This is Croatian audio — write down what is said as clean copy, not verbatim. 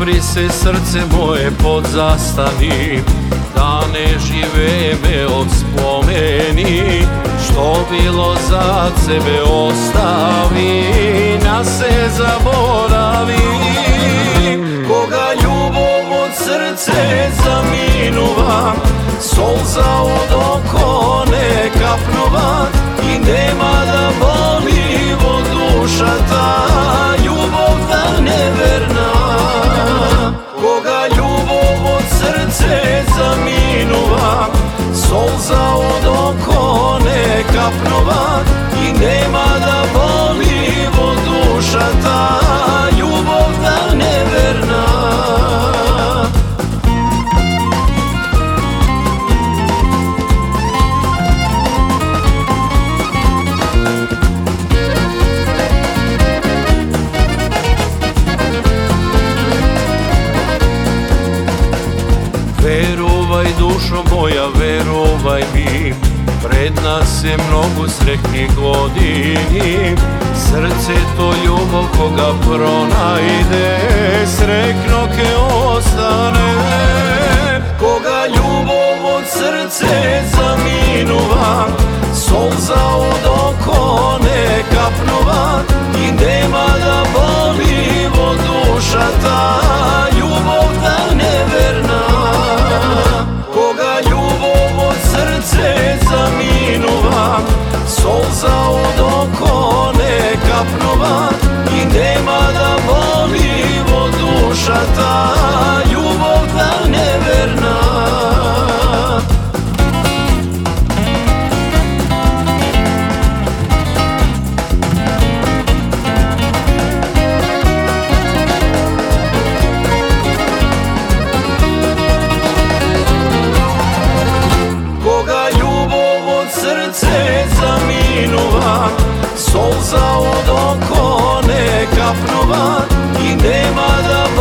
Zapri se srce moje, podzastani, da ne žive me od spomeni. Što bilo za sebe ostavi, na se zaboravi. Koga ljubav od srce zaminuva, solza od oko ne kapnuva, i nema da boli od duša ta ljubav da neverna. Koga ljubav od srce zaminuva, solza od oko ne kapnuva, i nema da boli od duša ta ljubav da neverna. Verovaj dušo moja, verovaj mi, pred nas je mnogo sretnih godini. Srce to ljubav koga pronajde, sretno ke ostane. Koga ljubav od srce zaminuva, solza od oko ne kapnuva, i nema da boli od duša ta ljubav da neverna. Koga ljubav od srce zaminuva, solza od oko ne kapnuva, i nema da boli od duša ta ljubav da neverna. Srce zaminuva, solza od oko ne kapnuva, i nema da